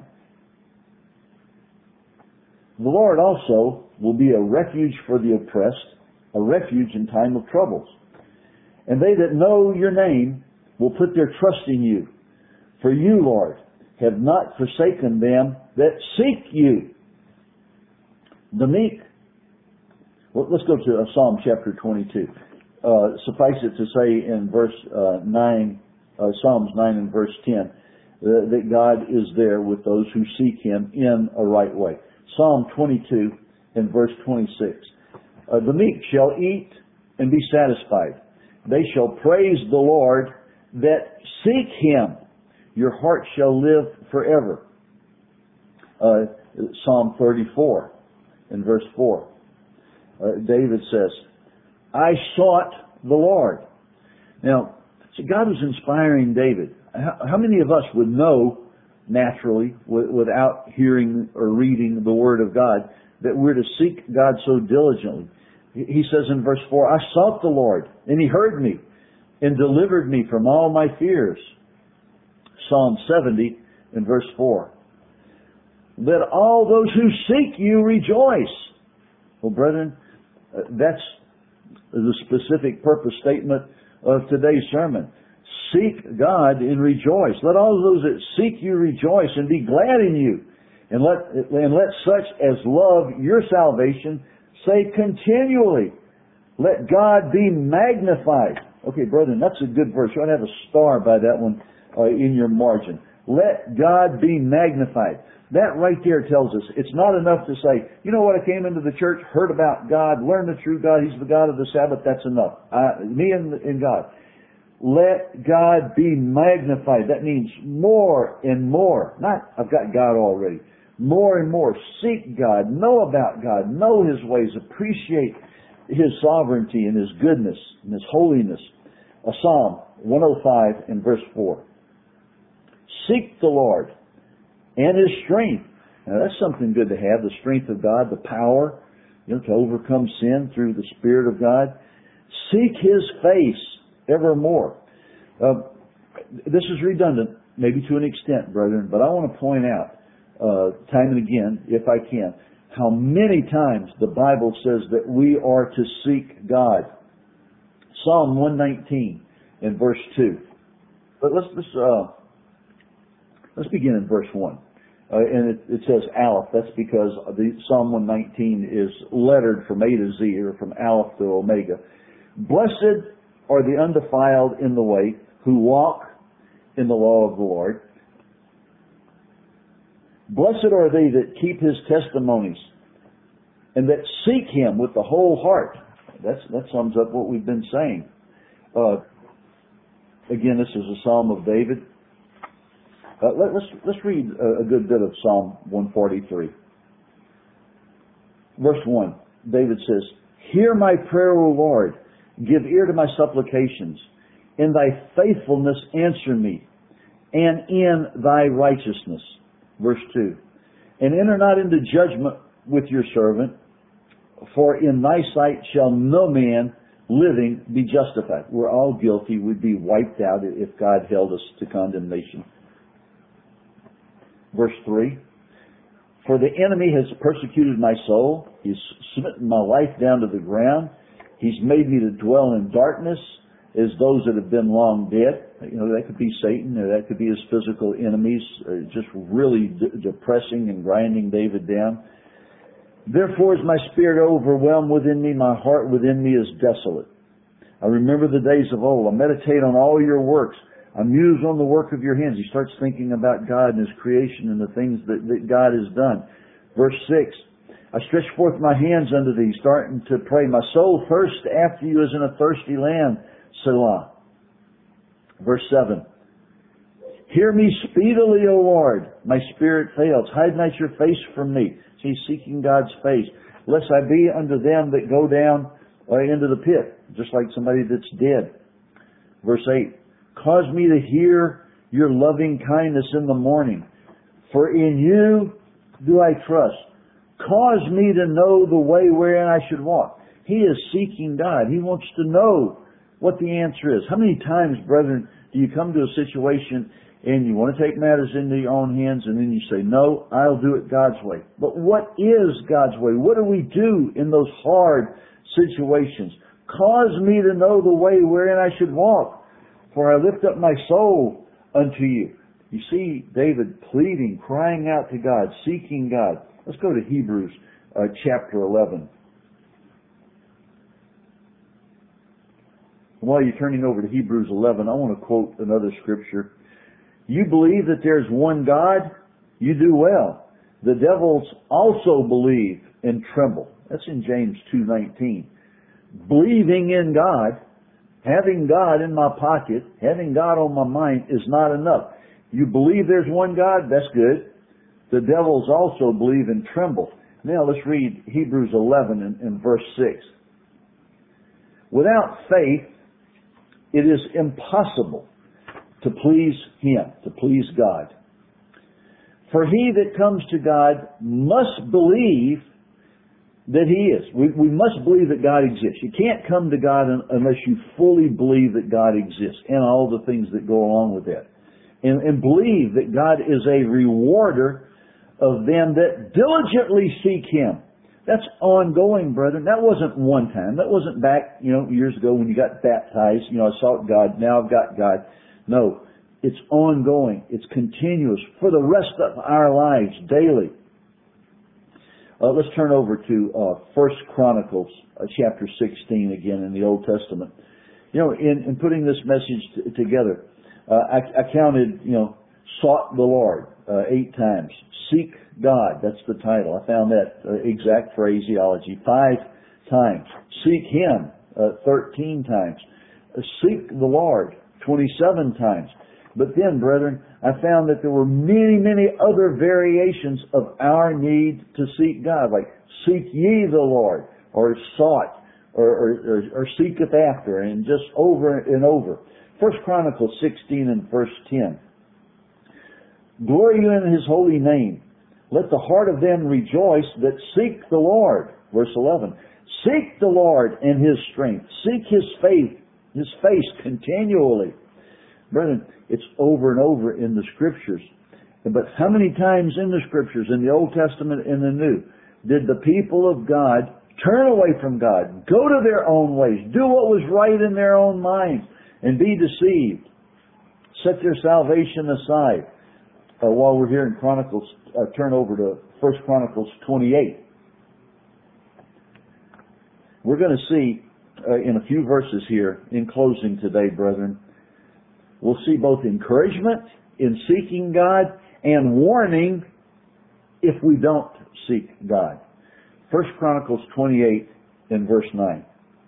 The Lord also will be a refuge for the oppressed, a refuge in time of troubles. And they that know your name will put their trust in you. For you, Lord, have not forsaken them that seek you. The meek. Well, let's go to uh, Psalm chapter twenty-two. Uh, suffice it to say in verse uh, nine, uh, Psalms nine and verse ten, uh, that God is there with those who seek Him in a right way. Psalm twenty-two and verse twenty-six. Uh, the meek shall eat and be satisfied. They shall praise the Lord that seek Him. Your heart shall live forever. Uh, Psalm thirty-four and verse four. Uh, David says, I sought the Lord. Now, see, God was inspiring David. How, how many of us would know naturally, w- without hearing or reading the Word of God, that we're to seek God so diligently? He says in verse four, I sought the Lord, and He heard me, and delivered me from all my fears. Psalm seventy and verse four. Let all those who seek you rejoice. Well, brethren, uh, that's the specific purpose statement of today's sermon. Seek God and rejoice. Let all those that seek you rejoice and be glad in you. And let, and let such as love your salvation say continually, let God be magnified. Okay, brethren, that's a good verse. You ought to have a star by that one uh, in your margin. Let God be magnified. That right there tells us it's not enough to say, you know what, I came into the church, heard about God, learned the true God, He's the God of the Sabbath, that's enough. I, me and, and God. Let God be magnified. That means more and more. Not, I've got God already. More and more. Seek God. Know about God. Know His ways. Appreciate His sovereignty and His goodness and His holiness. A Psalm one oh five and verse four. Seek the Lord and His strength. Now that's something good to have. The strength of God, the power, you know, to overcome sin through the Spirit of God. Seek His face evermore. Uh, this is redundant, maybe to an extent, brethren, but I want to point out Uh, time and again, if I can, how many times the Bible says that we are to seek God. Psalm one nineteen in verse two. But let's let's uh, let's begin in verse one. Uh, and it, it says Aleph. That's because the Psalm one nineteen is lettered from A to Z, or from Aleph to Omega. Blessed are the undefiled in the way, who walk in the law of the Lord. Blessed are they that keep His testimonies, and that seek Him with the whole heart. That's, that sums up what we've been saying. Uh, again, this is a Psalm of David. Uh, let, let's let's read a, a good bit of Psalm one forty-three. Verse one, David says, "Hear my prayer, O Lord. Give ear to my supplications. In Thy faithfulness answer me, and in Thy righteousness." Verse two, "And enter not into judgment with your servant, for in Thy sight shall no man living be justified." We're all guilty. We'd be wiped out if God held us to condemnation. Verse three, "For the enemy has persecuted my soul. He's smitten my life down to the ground. He's made me to dwell in darkness as those that have been long dead." You know, that could be Satan, or that could be his physical enemies, uh, just really de- depressing and grinding David down. "Therefore is my spirit overwhelmed within me. My heart within me is desolate. I remember the days of old. I meditate on all your works. I muse on the work of your hands." He starts thinking about God and His creation and the things that, that God has done. Verse six, "I stretch forth my hands unto Thee," starting to pray. "My soul thirsts after You as in a thirsty land, Selah." Verse seven, "Hear me speedily, O Lord. My spirit fails. Hide not Your face from me." So he's seeking God's face. "Lest I be unto them that go down uh, into the pit," just like somebody that's dead. Verse eight, "Cause me to hear Your loving kindness in the morning, for in You do I trust. Cause me to know the way wherein I should walk." He is seeking God. He wants to know what the answer is. How many times, brethren, do you come to a situation and you want to take matters into your own hands, and then you say, "No, I'll do it God's way"? But what is God's way? What do we do in those hard situations? "Cause me to know the way wherein I should walk, for I lift up my soul unto You." You see David pleading, crying out to God, seeking God. Let's go to Hebrews uh, chapter eleven. While you're turning over to Hebrews eleven, I want to quote another scripture. "You believe that there's one God? You do well. The devils also believe and tremble." That's in James two nineteen. Believing in God, having God in my pocket, having God on my mind is not enough. You believe there's one God? That's good. The devils also believe and tremble. Now let's read Hebrews eleven and, and verse six. "Without faith, it is impossible to please Him," to please God. "For he that comes to God must believe that He is." We, we must believe that God exists. You can't come to God unless you fully believe that God exists and all the things that go along with that. And, and believe that God is a rewarder of them that diligently seek Him. That's ongoing, brethren. That wasn't one time. That wasn't back, you know, years ago when you got baptized. You know, I sought God, now I've got God. No, it's ongoing. It's continuous for the rest of our lives, daily. Uh, let's turn over to uh, First Chronicles uh, chapter sixteen again in the Old Testament. You know, in, in putting this message t- together, uh, I, I counted, you know, sought the Lord uh, eight times. Seek God, that's the title. I found that uh, exact phraseology five times. Seek Him uh, thirteen times. Uh, seek the Lord twenty-seven times. But then, brethren, I found that there were many, many other variations of our need to seek God, like seek ye the Lord, or sought, or, or, or, or seeketh after, and just over and over. First Chronicles sixteen and verse ten. "Glory you in His holy name. Let the heart of them rejoice that seek the Lord." Verse eleven. "Seek the Lord and His strength. Seek His faith, His face continually." Brethren, it's over and over in the Scriptures. But how many times in the Scriptures, in the Old Testament and the New, did the people of God turn away from God, go to their own ways, do what was right in their own minds, and be deceived, set their salvation aside, uh, while we're here in Chronicles, uh, turn over to First Chronicles twenty-eight. We're going to see uh, in a few verses here, in closing today, brethren, we'll see both encouragement in seeking God and warning if we don't seek God. First Chronicles twenty-eight and verse nine.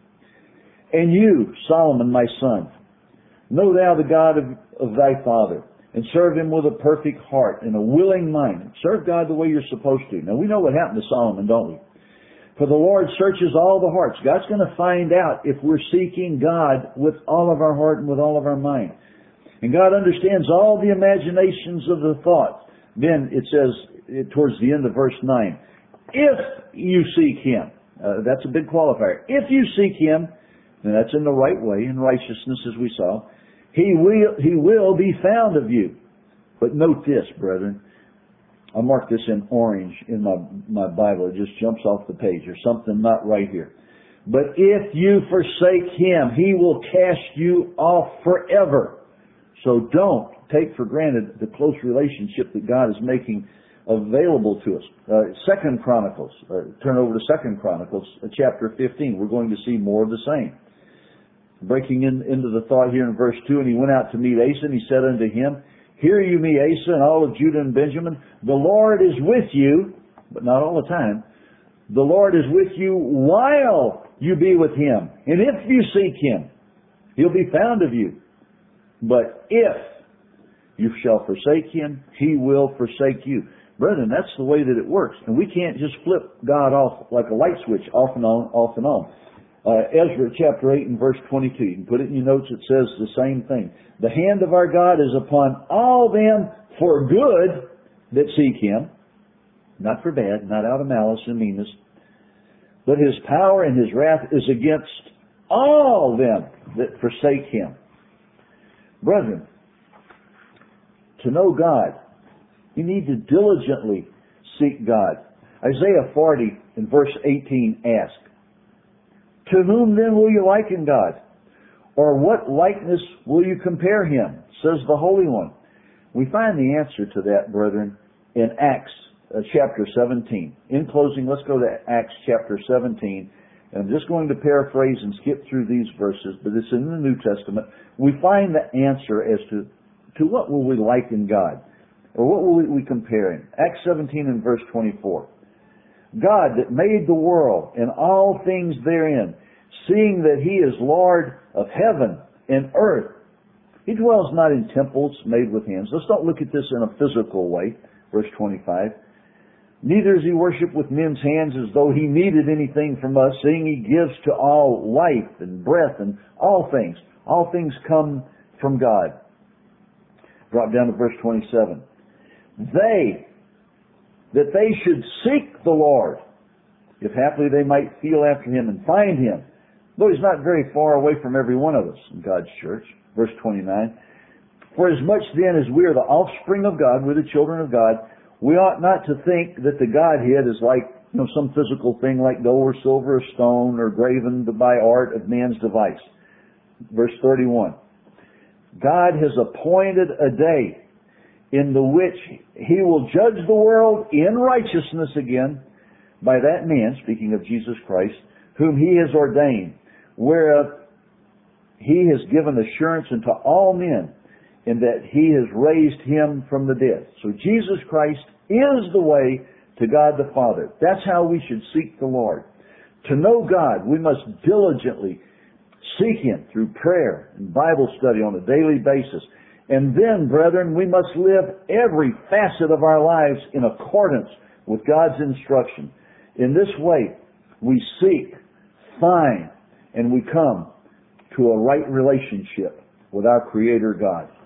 And you, Solomon, my son, know thou the God of, of thy father, and serve him with a perfect heart and a willing mind. Serve God the way you're supposed to. Now we know what happened to Solomon, don't we? For the Lord searches all the hearts. God's going to find out if we're seeking God with all of our heart and with all of our mind. And God understands all the imaginations of the thoughts. Then it says towards the end of verse nine, if you seek Him. Uh, that's a big qualifier. If you seek Him, and that's in the right way, in righteousness as we saw, He will, He will be found of you. But note this, brethren. I marked this in orange in my, my Bible. It just jumps off the page. There's something not right here. But if you forsake Him, He will cast you off forever. So don't take for granted the close relationship that God is making available to us. Uh, Second Chronicles, uh, turn over to Second Chronicles, uh, chapter fifteen. We're going to see more of the same. Breaking in, into the thought here in verse two, and he went out to meet Asa, and he said unto him, Hear you me, Asa, and all of Judah and Benjamin, the Lord is with you, but not all the time. The Lord is with you while you be with Him. And if you seek Him, He'll be found of you. But if you shall forsake Him, He will forsake you. Brethren, that's the way that it works. And we can't just flip God off like a light switch, off and on, off and on. Uh, Ezra chapter eight and verse twenty-two. You can put it in your notes. It says the same thing. The hand of our God is upon all them for good that seek Him. Not for bad, not out of malice and meanness. But His power and His wrath is against all them that forsake Him. Brethren, to know God, you need to diligently seek God. Isaiah forty in verse eighteen asks, To whom then will you liken God? Or what likeness will you compare Him? Says the Holy One. We find the answer to that, brethren, in Acts uh, chapter seventeen. In closing, let's go to Acts chapter seventeen. And I'm just going to paraphrase and skip through these verses, but it's in the New Testament. We find the answer as to, to what will we liken God? Or what will we compare Him? Acts seventeen and verse twenty-four. God that made the world and all things therein, seeing that He is Lord of heaven and earth. He dwells not in temples made with hands. Let's not look at this in a physical way. Verse twenty-five. Neither is He worshipped with men's hands as though He needed anything from us, seeing He gives to all life and breath and all things. All things come from God. Drop down to verse twenty-seven. They, that they should seek the Lord, if haply they might feel after Him and find Him, though He's not very far away from every one of us in God's church. Verse twenty-nine. For as much then as we are the offspring of God, we're the children of God, we ought not to think that the Godhead is like, you know, some physical thing like gold or silver or stone or graven by art of man's device. Verse thirty-one. God has appointed a day in the which He will judge the world in righteousness again by that man, speaking of Jesus Christ, whom He has ordained, whereof He has given assurance unto all men, in that He has raised Him from the dead. So Jesus Christ is the way to God the Father. That's how we should seek the Lord. To know God, we must diligently seek Him through prayer and Bible study on a daily basis. And then, brethren, we must live every facet of our lives in accordance with God's instruction. In this way, we seek, find, and we come to a right relationship with our Creator God.